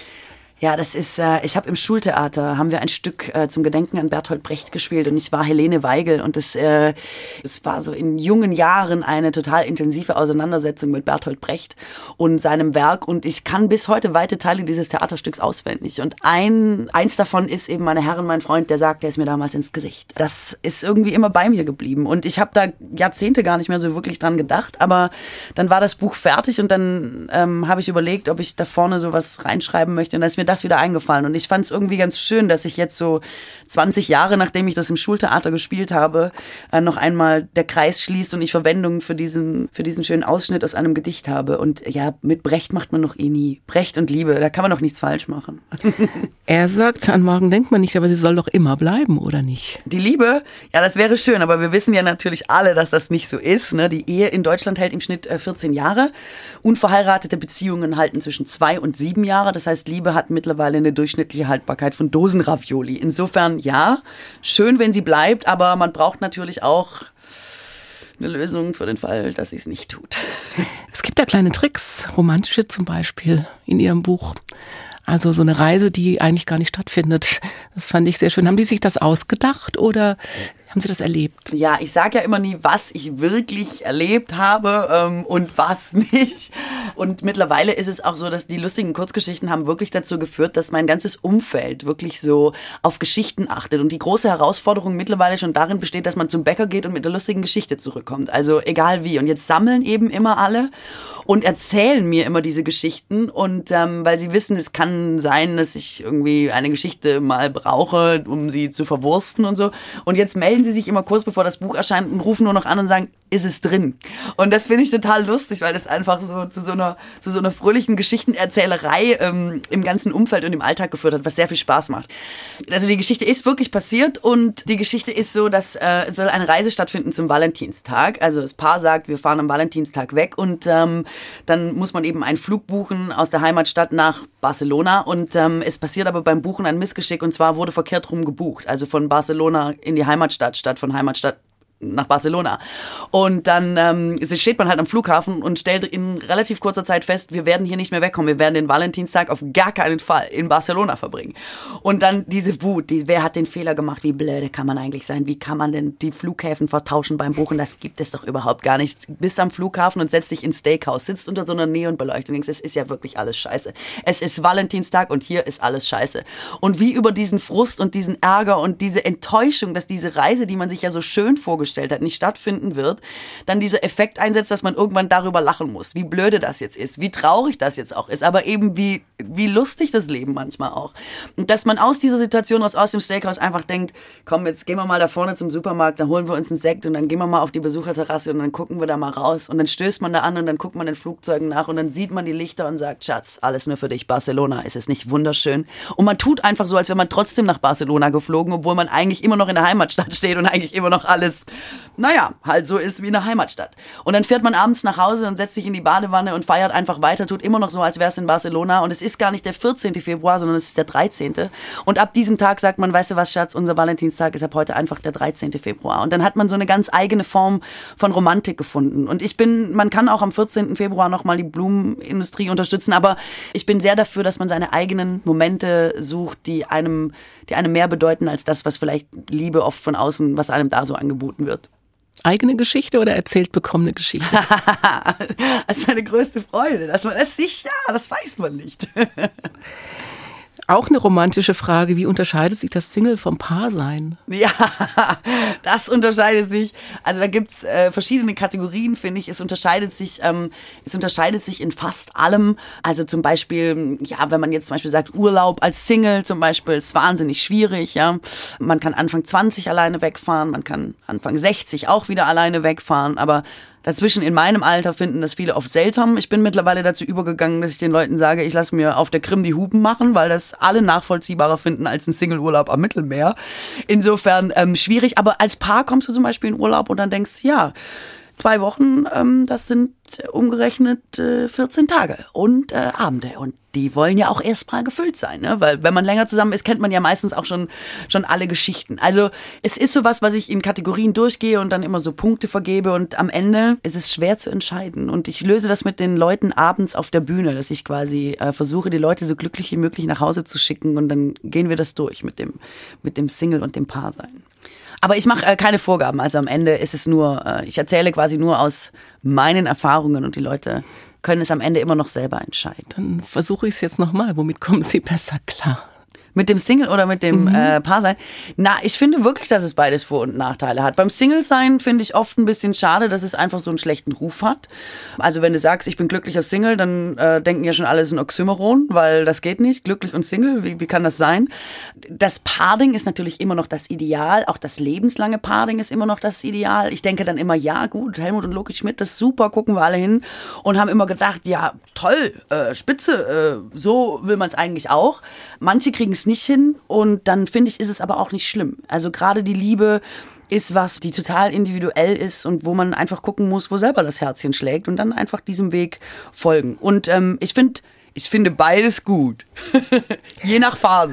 Ja, das ist, äh, ich habe im Schultheater, haben wir ein Stück äh, zum Gedenken an Bertolt Brecht gespielt und ich war Helene Weigel und es, äh, es war so in jungen Jahren eine total intensive Auseinandersetzung mit Bertolt Brecht und seinem Werk und ich kann bis heute weite Teile dieses Theaterstücks auswendig und ein, eins davon ist eben meine Herren, mein Freund, der sagt, der ist mir damals ins Gesicht. Das ist irgendwie immer bei mir geblieben und ich habe da Jahrzehnte gar nicht mehr so wirklich dran gedacht, aber dann war das Buch fertig und dann ähm, habe ich überlegt, ob ich da vorne sowas reinschreiben möchte und dann ist mir das wieder eingefallen und ich fand es irgendwie ganz schön, dass ich jetzt so zwanzig Jahre, nachdem ich das im Schultheater gespielt habe, äh, noch einmal der Kreis schließt und ich Verwendung für diesen, für diesen schönen Ausschnitt aus einem Gedicht habe und ja, mit Brecht macht man noch eh nie. Brecht und Liebe, da kann man doch nichts falsch machen. Er sagt, an morgen denkt man nicht, aber sie soll doch immer bleiben, oder nicht? Die Liebe? Ja, das wäre schön, aber wir wissen ja natürlich alle, dass das nicht so ist. Ne? Die Ehe in Deutschland hält im Schnitt äh, vierzehn Jahre. Unverheiratete Beziehungen halten zwischen zwei und sieben Jahre. Das heißt, Liebe hat mittlerweile eine durchschnittliche Haltbarkeit von Dosenravioli. Insofern, ja, schön, wenn sie bleibt, aber man braucht natürlich auch eine Lösung für den Fall, dass sie es nicht tut. Es gibt ja kleine Tricks, romantische zum Beispiel, in Ihrem Buch. Also so eine Reise, die eigentlich gar nicht stattfindet. Das fand ich sehr schön. Haben die sich das ausgedacht oder haben Sie das erlebt? Ja, ich sage ja immer nie, was ich wirklich erlebt habe ähm, und was nicht. Und mittlerweile ist es auch so, dass die lustigen Kurzgeschichten haben wirklich dazu geführt, dass mein ganzes Umfeld wirklich so auf Geschichten achtet. Und die große Herausforderung mittlerweile schon darin besteht, dass man zum Bäcker geht und mit der lustigen Geschichte zurückkommt. Also egal wie. Und jetzt sammeln eben immer alle und erzählen mir immer diese Geschichten. Und ähm, weil sie wissen, es kann sein, dass ich irgendwie eine Geschichte mal brauche, um sie zu verwursten und so. Und jetzt melden sie sich immer kurz bevor das Buch erscheint und rufen nur noch an und sagen, ist es drin? Und das finde ich total lustig, weil das einfach so zu so einer, zu so einer fröhlichen Geschichtenerzählerei ähm, im ganzen Umfeld und im Alltag geführt hat, was sehr viel Spaß macht. Also die Geschichte ist wirklich passiert und die Geschichte ist so, dass äh, es soll eine Reise stattfinden zum Valentinstag. Also das Paar sagt, wir fahren am Valentinstag weg und ähm, dann muss man eben einen Flug buchen aus der Heimatstadt nach Barcelona und ähm, es passiert aber beim Buchen ein Missgeschick und zwar wurde verkehrt rum gebucht. Also von Barcelona in die Heimatstadt statt von Heimatstadt nach Barcelona. Und dann ähm, steht man halt am Flughafen und stellt in relativ kurzer Zeit fest, wir werden hier nicht mehr wegkommen. Wir werden den Valentinstag auf gar keinen Fall in Barcelona verbringen. Und dann diese Wut, die, wer hat den Fehler gemacht? Wie blöde kann man eigentlich sein? Wie kann man denn die Flughäfen vertauschen beim Buchen? Das gibt es doch überhaupt gar nicht. Bist am Flughafen und setzt dich ins Steakhouse, sitzt unter so einer Neonbeleuchtung und denkst, es ist ja wirklich alles scheiße. Es ist Valentinstag und hier ist alles scheiße. Und wie über diesen Frust und diesen Ärger und diese Enttäuschung, dass diese Reise, die man sich ja so schön vorgestellt hat, nicht stattfinden wird, dann dieser Effekt einsetzt, dass man irgendwann darüber lachen muss, wie blöde das jetzt ist, wie traurig das jetzt auch ist, aber eben wie, wie lustig das Leben manchmal auch. Und dass man aus dieser Situation raus, aus dem Steakhouse einfach denkt, komm, jetzt gehen wir mal da vorne zum Supermarkt, da holen wir uns einen Sekt und dann gehen wir mal auf die Besucherterrasse und dann gucken wir da mal raus und dann stößt man da an und dann guckt man den Flugzeugen nach und dann sieht man die Lichter und sagt, Schatz, alles nur für dich, Barcelona, ist es nicht wunderschön? Und man tut einfach so, als wäre man trotzdem nach Barcelona geflogen, obwohl man eigentlich immer noch in der Heimatstadt steht und eigentlich immer noch alles naja, halt so ist wie eine Heimatstadt. Und dann fährt man abends nach Hause und setzt sich in die Badewanne und feiert einfach weiter, tut immer noch so, als wäre es in Barcelona. Und es ist gar nicht der vierzehnte Februar, sondern es ist der dreizehnte Und ab diesem Tag sagt man, weißt du was, Schatz, unser Valentinstag ist ab heute einfach der dreizehnte Februar. Und dann hat man so eine ganz eigene Form von Romantik gefunden. Und ich bin, man kann auch am vierzehnten Februar nochmal die Blumenindustrie unterstützen, aber ich bin sehr dafür, dass man seine eigenen Momente sucht, die einem, die einem mehr bedeuten als das, was vielleicht Liebe oft von außen, was einem da so angeboten wird. Eigene Geschichte oder erzählt bekommene Geschichte? Das ist meine größte Freude, dass man das nicht, ja, das weiß man nicht. Auch eine romantische Frage, wie unterscheidet sich das Single vom Paarsein? Ja, das unterscheidet sich, also da gibt's äh, verschiedene Kategorien, finde ich. Es unterscheidet sich, ähm, es unterscheidet sich in fast allem. Also zum Beispiel, ja, wenn man jetzt zum Beispiel sagt, Urlaub als Single zum Beispiel, ist wahnsinnig schwierig, ja. Man kann Anfang zwanzig alleine wegfahren, man kann Anfang sechzig auch wieder alleine wegfahren, aber dazwischen in meinem Alter finden das viele oft seltsam. Ich bin mittlerweile dazu übergegangen, dass ich den Leuten sage, ich lasse mir auf der Krim die Hupen machen, weil das alle nachvollziehbarer finden als ein Single-Urlaub am Mittelmeer. Insofern ähm, schwierig, aber als Paar kommst du zum Beispiel in Urlaub und dann denkst, ja, zwei Wochen, ähm, das sind umgerechnet äh, vierzehn Tage und äh, Abende und die wollen ja auch erstmal gefüllt sein, ne? Weil wenn man länger zusammen ist, kennt man ja meistens auch schon schon alle Geschichten. Also es ist sowas, was ich in Kategorien durchgehe und dann immer so Punkte vergebe und am Ende ist es schwer zu entscheiden und ich löse das mit den Leuten abends auf der Bühne, dass ich quasi äh, versuche, die Leute so glücklich wie möglich nach Hause zu schicken und dann gehen wir das durch mit dem mit dem Single und dem Paarsein. Aber ich mache äh, keine Vorgaben, also am Ende ist es nur, äh, ich erzähle quasi nur aus meinen Erfahrungen und die Leute können es am Ende immer noch selber entscheiden. Dann versuche ich es jetzt nochmal. Womit kommen Sie besser klar? Mit dem Single oder mit dem mhm. äh, Paarsein? Na, ich finde wirklich, dass es beides Vor- und Nachteile hat. Beim Single-Sein finde ich oft ein bisschen schade, dass es einfach so einen schlechten Ruf hat. Also wenn du sagst, ich bin glücklicher Single, dann äh, denken ja schon alle, es ist ein Oxymoron, weil das geht nicht. Glücklich und Single, wie, wie kann das sein? Das Paarding ist natürlich immer noch das Ideal. Auch das lebenslange Paarding ist immer noch das Ideal. Ich denke dann immer, ja gut, Helmut und Loki Schmidt, das ist super, gucken wir alle hin. Und haben immer gedacht, ja toll, äh, spitze, äh, so will man es eigentlich auch. Manche kriegen es nicht hin und dann finde ich, ist es aber auch nicht schlimm. Also gerade die Liebe ist was, die total individuell ist und wo man einfach gucken muss, wo selber das Herzchen schlägt und dann einfach diesem Weg folgen. Und ähm, ich finde, ich finde beides gut. Je nach Phase.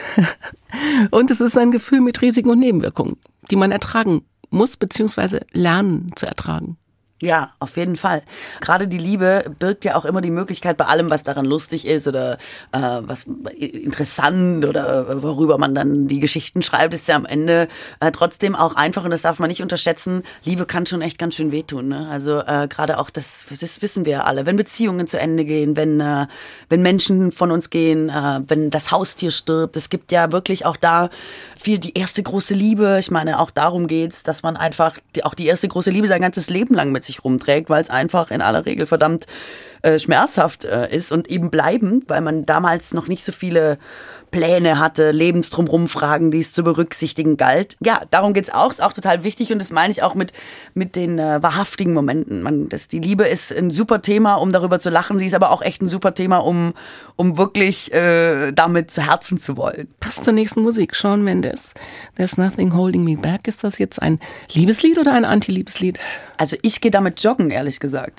Und es ist ein Gefühl mit Risiken und Nebenwirkungen, die man ertragen muss, beziehungsweise lernen zu ertragen. Ja, auf jeden Fall. Gerade die Liebe birgt ja auch immer die Möglichkeit bei allem, was daran lustig ist oder äh, was interessant oder worüber man dann die Geschichten schreibt, ist ja am Ende äh, trotzdem auch einfach, und das darf man nicht unterschätzen. Liebe kann schon echt ganz schön wehtun, ne? Also äh, gerade auch, das, das wissen wir ja alle, wenn Beziehungen zu Ende gehen, wenn, äh, wenn Menschen von uns gehen, äh, wenn das Haustier stirbt. Es gibt ja wirklich auch da viel die erste große Liebe. Ich meine, auch darum geht's, dass man einfach die, auch die erste große Liebe sein ganzes Leben lang mit sich rumträgt, weil es einfach in aller Regel verdammt äh, schmerzhaft äh, ist und eben bleibend, weil man damals noch nicht so viele Pläne hatte, Lebensdrumrum-Fragen, die es zu berücksichtigen galt. Ja, darum geht's auch, ist auch total wichtig, und das meine ich auch mit, mit den äh, wahrhaftigen Momenten. Man, das, die Liebe ist ein super Thema, um darüber zu lachen, sie ist aber auch echt ein super Thema, um, um wirklich äh, damit zu Herzen zu wollen. Passt zur nächsten Musik, Shawn Mendes. There's Nothing Holding Me Back. Ist das jetzt ein Liebeslied oder ein Anti-Liebeslied? Also ich gehe damit joggen, ehrlich gesagt.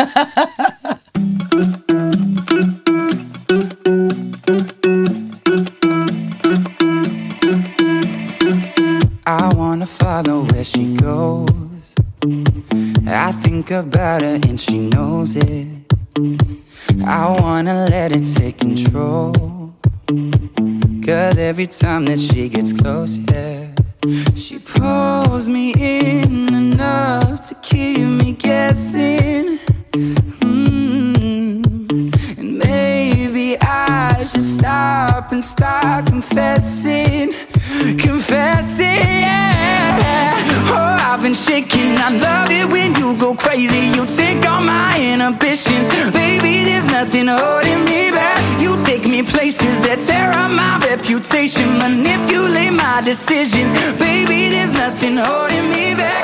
I wanna follow where she goes. I think about her and she knows it. I wanna let it take control. Cause every time that she gets close, yeah, she pulls me in enough to keep me guessing. Mm-hmm. And maybe I should stop and start confessing. Confessing, yeah. Oh, I've been shaking. I love it when you go crazy. You take all my inhibitions. Baby, there's nothing holding me back. You take me places that tear up my reputation. Manipulate my decisions. Baby, there's nothing holding me back.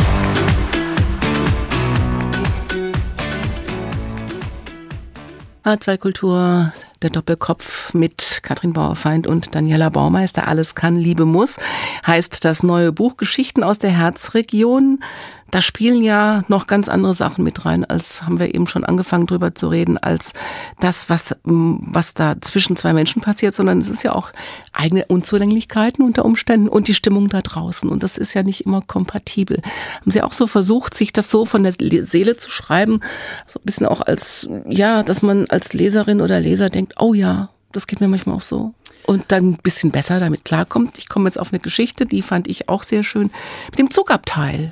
H zwei Kultur, der Doppelkopf mit Katrin Bauerfeind und Daniela Baumeister. Alles kann, Liebe muss, heißt das neue Buch Geschichten aus der Herzregion. Da spielen ja noch ganz andere Sachen mit rein, als haben wir eben schon angefangen drüber zu reden, als das, was, was da zwischen zwei Menschen passiert, sondern es ist ja auch eigene Unzulänglichkeiten unter Umständen und die Stimmung da draußen. Und das ist ja nicht immer kompatibel. Haben Sie auch so versucht, sich das so von der Seele zu schreiben, so ein bisschen auch als, ja, dass man als Leserin oder Leser denkt, oh ja, das geht mir manchmal auch so. Und dann ein bisschen besser damit klarkommt. Ich komme jetzt auf eine Geschichte, die fand ich auch sehr schön, mit dem Zugabteil.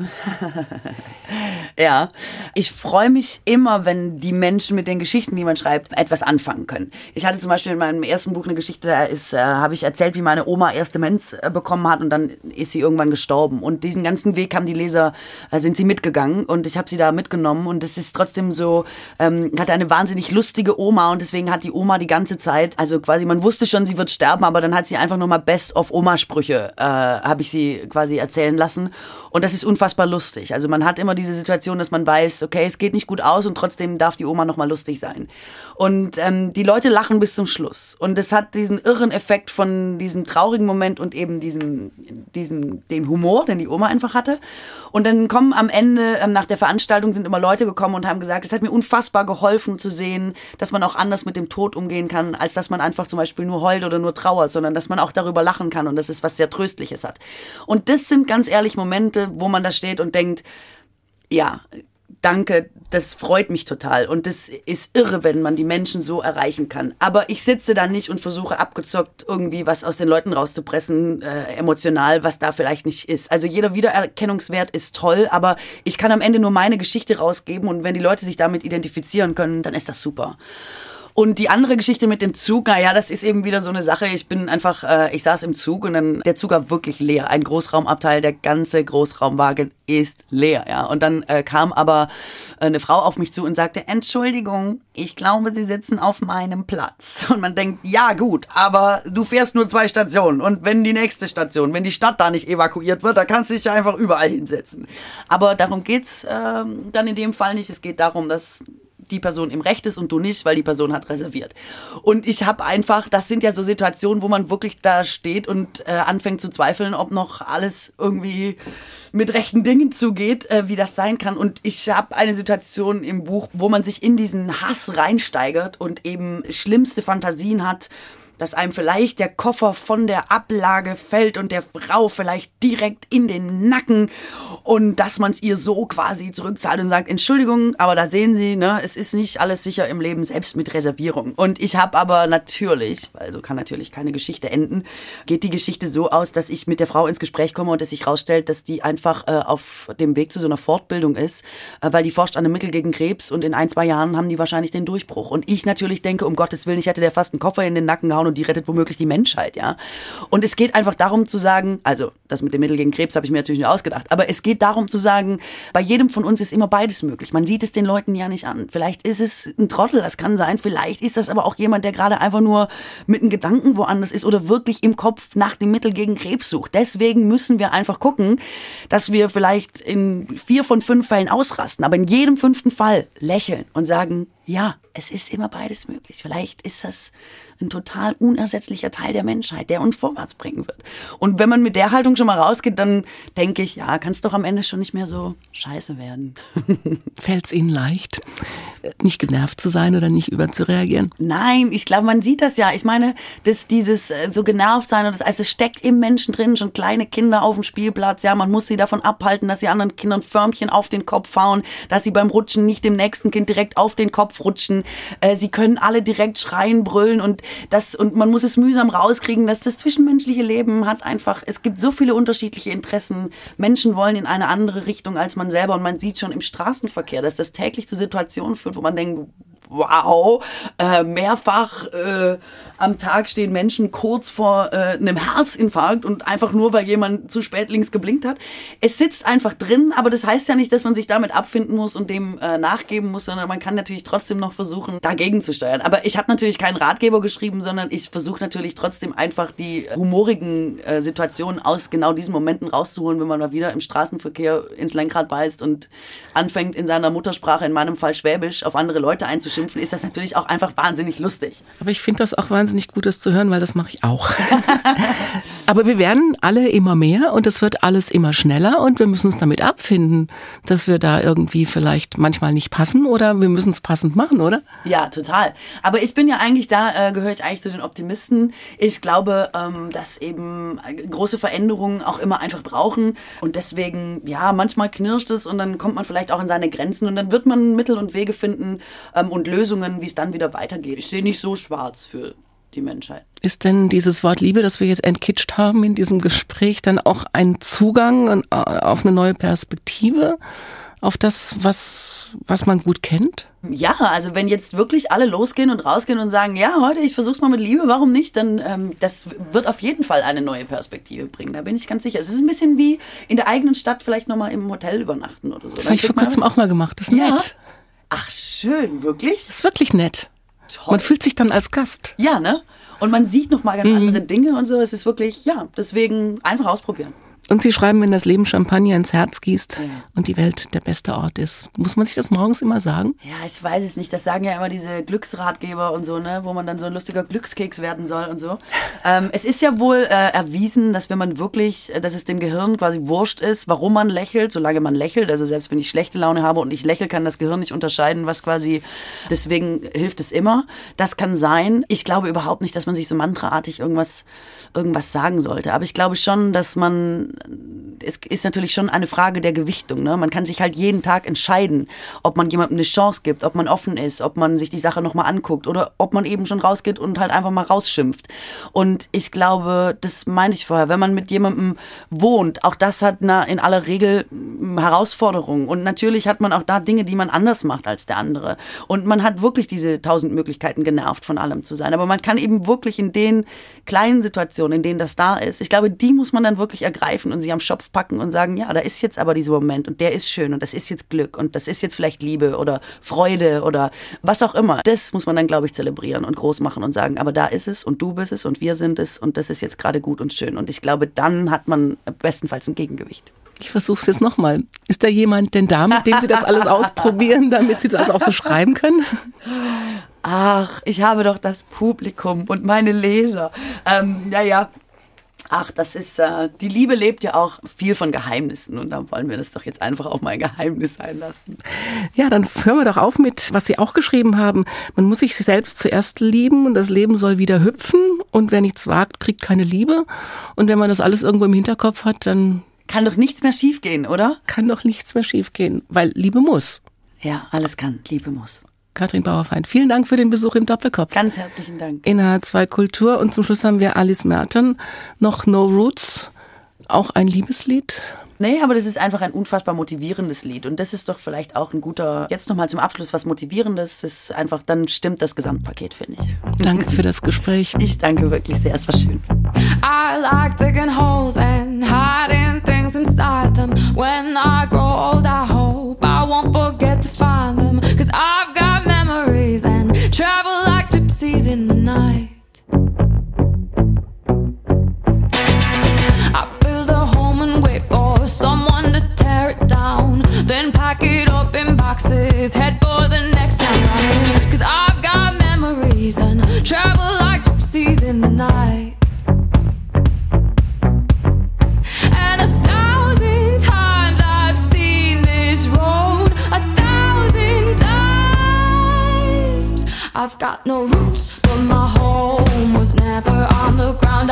Ja, ich freue mich immer, wenn die Menschen mit den Geschichten, die man schreibt, etwas anfangen können. Ich hatte zum Beispiel in meinem ersten Buch eine Geschichte, da ist, äh, habe ich erzählt, wie meine Oma erst Demenz äh, bekommen hat und dann ist sie irgendwann gestorben. Und diesen ganzen Weg haben die Leser, äh, sind sie mitgegangen und ich habe sie da mitgenommen und es ist trotzdem so, ähm, hatte eine wahnsinnig lustige Oma und deswegen hat die Oma die ganze Zeit, also quasi man wusste schon, sie wird sterben, aber dann hat sie einfach nochmal Best-of-Oma-Sprüche, äh, habe ich sie quasi erzählen lassen. Und das ist unfassbar lustig. Also man hat immer diese Situation, dass man weiß, okay, es geht nicht gut aus und trotzdem darf die Oma nochmal lustig sein. Und ähm, die Leute lachen bis zum Schluss. Und es hat diesen irren Effekt von diesem traurigen Moment und eben diesem, diesem, dem Humor, den die Oma einfach hatte. Und dann kommen am Ende, ähm, nach der Veranstaltung sind immer Leute gekommen und haben gesagt, es hat mir unfassbar geholfen zu sehen, dass man auch anders mit dem Tod umgehen kann, als dass man einfach zum Beispiel nur heult oder nur trauert, sondern dass man auch darüber lachen kann und dass es was sehr Tröstliches hat. Und das sind ganz ehrlich Momente, wo man da steht und denkt, ja, danke, das freut mich total und das ist irre, wenn man die Menschen so erreichen kann. Aber ich sitze da nicht und versuche abgezockt irgendwie was aus den Leuten rauszupressen, äh, emotional, was da vielleicht nicht ist. Also jeder Wiedererkennungswert ist toll, aber ich kann am Ende nur meine Geschichte rausgeben und wenn die Leute sich damit identifizieren können, dann ist das super. Und die andere Geschichte mit dem Zug, naja, das ist eben wieder so eine Sache. Ich bin einfach, äh, ich saß im Zug und dann, der Zug war wirklich leer. Ein Großraumabteil, der ganze Großraumwagen ist leer, ja. Und dann äh, kam aber eine Frau auf mich zu und sagte, Entschuldigung, ich glaube, Sie sitzen auf meinem Platz. Und man denkt, ja gut, aber du fährst nur zwei Stationen. Und wenn die nächste Station, wenn die Stadt da nicht evakuiert wird, dann kannst du dich ja einfach überall hinsetzen. Aber darum geht's äh, dann in dem Fall nicht. Es geht darum, dass die Person im Recht ist und du nicht, weil die Person hat reserviert. Und ich habe einfach, das sind ja so Situationen, wo man wirklich da steht und äh, anfängt zu zweifeln, ob noch alles irgendwie mit rechten Dingen zugeht, äh, wie das sein kann. Und ich habe eine Situation im Buch, wo man sich in diesen Hass reinsteigert und eben schlimmste Fantasien hat, dass einem vielleicht der Koffer von der Ablage fällt und der Frau vielleicht direkt in den Nacken und dass man es ihr so quasi zurückzahlt und sagt, Entschuldigung, aber da sehen Sie, ne, es ist nicht alles sicher im Leben, selbst mit Reservierung. Und ich habe aber natürlich, weil so kann natürlich keine Geschichte enden, geht die Geschichte so aus, dass ich mit der Frau ins Gespräch komme und es sich rausstellt, dass die einfach äh, auf dem Weg zu so einer Fortbildung ist, äh, weil die forscht an einem Mittel gegen Krebs und in ein, zwei Jahren haben die wahrscheinlich den Durchbruch. Und ich natürlich denke, um Gottes Willen, ich hätte der fast einen Koffer in den Nacken gehauen und die rettet womöglich die Menschheit, ja. Und es geht einfach darum zu sagen, also das mit dem Mittel gegen Krebs habe ich mir natürlich nur ausgedacht, aber es geht darum zu sagen, bei jedem von uns ist immer beides möglich. Man sieht es den Leuten ja nicht an. Vielleicht ist es ein Trottel, das kann sein, vielleicht ist das aber auch jemand, der gerade einfach nur mit einem Gedanken woanders ist oder wirklich im Kopf nach dem Mittel gegen Krebs sucht. Deswegen müssen wir einfach gucken, dass wir vielleicht in vier von fünf Fällen ausrasten, aber in jedem fünften Fall lächeln und sagen, ja, es ist immer beides möglich. Vielleicht ist das ein total unersetzlicher Teil der Menschheit, der uns vorwärts bringen wird. Und wenn man mit der Haltung schon mal rausgeht, dann denke ich, ja, kann es doch am Ende schon nicht mehr so scheiße werden. Fällt es Ihnen leicht, nicht genervt zu sein oder nicht überzureagieren? Nein, ich glaube, man sieht das ja. Ich meine, dass dieses äh, so genervt sein, und das, also es steckt im Menschen drin, schon kleine Kinder auf dem Spielplatz, ja, man muss sie davon abhalten, dass sie anderen Kindern Förmchen auf den Kopf hauen, dass sie beim Rutschen nicht dem nächsten Kind direkt auf den Kopf rutschen. Äh, sie können alle direkt schreien, brüllen und das, und man muss es mühsam rauskriegen, dass das zwischenmenschliche Leben hat einfach, es gibt so viele unterschiedliche Interessen. Menschen wollen in eine andere Richtung als man selber und man sieht schon im Straßenverkehr, dass das täglich zu Situationen führt, wo man denkt, wow, äh, mehrfach äh, am Tag stehen Menschen kurz vor äh, einem Herzinfarkt und einfach nur, weil jemand zu spät links geblinkt hat. Es sitzt einfach drin, aber das heißt ja nicht, dass man sich damit abfinden muss und dem äh, nachgeben muss, sondern man kann natürlich trotzdem noch versuchen, dagegen zu steuern. Aber ich habe natürlich keinen Ratgeber geschrieben, sondern ich versuche natürlich trotzdem einfach die humorigen äh, Situationen aus genau diesen Momenten rauszuholen, wenn man mal wieder im Straßenverkehr ins Lenkrad beißt und anfängt in seiner Muttersprache, in meinem Fall Schwäbisch, auf andere Leute einzuschimpfen, ist das natürlich auch einfach wahnsinnig lustig. Aber ich finde das auch wahnsinnig gut, das zu hören, weil das mache ich auch. Aber wir werden alle immer mehr und es wird alles immer schneller und wir müssen uns damit abfinden, dass wir da irgendwie vielleicht manchmal nicht passen oder wir müssen es passend machen, oder? Ja, total. Aber ich bin ja eigentlich, da äh, gehöre ich eigentlich zu den Optimisten. Ich glaube, ähm, dass eben große Veränderungen auch immer einfach brauchen und deswegen, ja, manchmal knirscht es und dann kommt man vielleicht auch in seine Grenzen und dann wird man Mittel und Wege finden ähm, und Lösungen, wie es dann wieder weitergeht. Ich sehe nicht so schwarz für die Menschheit. Ist denn dieses Wort Liebe, das wir jetzt entkitscht haben in diesem Gespräch, dann auch ein Zugang auf eine neue Perspektive, auf das, was, was man gut kennt? Ja, also wenn jetzt wirklich alle losgehen und rausgehen und sagen, ja, heute, ich versuch's mal mit Liebe, warum nicht? Dann ähm, das wird auf jeden Fall eine neue Perspektive bringen, da bin ich ganz sicher. Es ist ein bisschen wie in der eigenen Stadt vielleicht nochmal im Hotel übernachten oder so. Das habe ich vor kurzem auch mal gemacht, das ist ja. nett. Ach, schön, wirklich? Das ist wirklich nett. Toll. Man fühlt sich dann als Gast. Ja, ne? Und man sieht nochmal ganz mhm. andere Dinge und so. Es ist wirklich, ja, deswegen einfach ausprobieren. Und Sie schreiben, wenn das Leben Champagner ins Herz gießt ja. und die Welt der beste Ort ist. Muss man sich das morgens immer sagen? Ja, ich weiß es nicht. Das sagen ja immer diese Glücksratgeber und so, ne, wo man dann so ein lustiger Glückskeks werden soll und so. Ähm, es ist ja wohl äh, erwiesen, dass wenn man wirklich, dass es dem Gehirn quasi wurscht ist, warum man lächelt, solange man lächelt, also selbst wenn ich schlechte Laune habe und ich lächle, kann das Gehirn nicht unterscheiden, was quasi, deswegen hilft es immer. Das kann sein. Ich glaube überhaupt nicht, dass man sich so mantraartig irgendwas, irgendwas sagen sollte. Aber ich glaube schon, dass man, es ist natürlich schon eine Frage der Gewichtung, ne? Man kann sich halt jeden Tag entscheiden, ob man jemandem eine Chance gibt, ob man offen ist, ob man sich die Sache nochmal anguckt oder ob man eben schon rausgeht und halt einfach mal rausschimpft. Und ich glaube, das meinte ich vorher, wenn man mit jemandem wohnt, auch das hat na, in aller Regel Herausforderungen. Und natürlich hat man auch da Dinge, die man anders macht als der andere. Und man hat wirklich diese tausend Möglichkeiten, genervt von allem zu sein. Aber man kann eben wirklich in den kleinen Situationen, in denen das da ist, ich glaube, die muss man dann wirklich ergreifen und sie am Schopf packen und sagen, ja, da ist jetzt aber dieser Moment und der ist schön und das ist jetzt Glück und das ist jetzt vielleicht Liebe oder Freude oder was auch immer. Das muss man dann, glaube ich, zelebrieren und groß machen und sagen, aber da ist es und du bist es und wir sind es und das ist jetzt gerade gut und schön. Und ich glaube, dann hat man bestenfalls ein Gegengewicht. Ich versuche es jetzt nochmal. Ist da jemand denn da, mit dem Sie das alles ausprobieren, damit Sie das auch so schreiben können? Ach, ich habe doch das Publikum und meine Leser. Ähm, ja, ja. Ach, das ist, äh, die Liebe lebt ja auch viel von Geheimnissen und da wollen wir das doch jetzt einfach auch mal ein Geheimnis sein lassen. Ja, dann hören wir doch auf mit, was Sie auch geschrieben haben. Man muss sich selbst zuerst lieben und das Leben soll wieder hüpfen und wer nichts wagt, kriegt keine Liebe. Und wenn man das alles irgendwo im Hinterkopf hat, dann kann doch nichts mehr schiefgehen, oder? Kann doch nichts mehr schiefgehen, weil Liebe muss. Ja, alles kann, Liebe muss. Katrin Bauerfeind, vielen Dank für den Besuch im Doppelkopf. Ganz herzlichen Dank. In H zwei Kultur. Und zum Schluss haben wir Alice Merton, noch No Roots, auch ein Liebeslied. Nee, aber das ist einfach ein unfassbar motivierendes Lied. Und das ist doch vielleicht auch ein guter, jetzt nochmal zum Abschluss was Motivierendes. Das ist einfach, dann stimmt das Gesamtpaket, finde ich. Danke für das Gespräch. Ich danke wirklich sehr, es war schön. I like digging holes and hiding things inside them. When I grow old, I hope I won't forget to find them. Cause I've got memories and travel like gypsies in the night. I build a home and wait for someone to tear it down. Then pack it up in boxes, head for the next town running. Cause I've got memories and travel like gypsies in the night. And a thousand times I've seen this road, a thousand times. I've got no roots, but my home was never on the ground.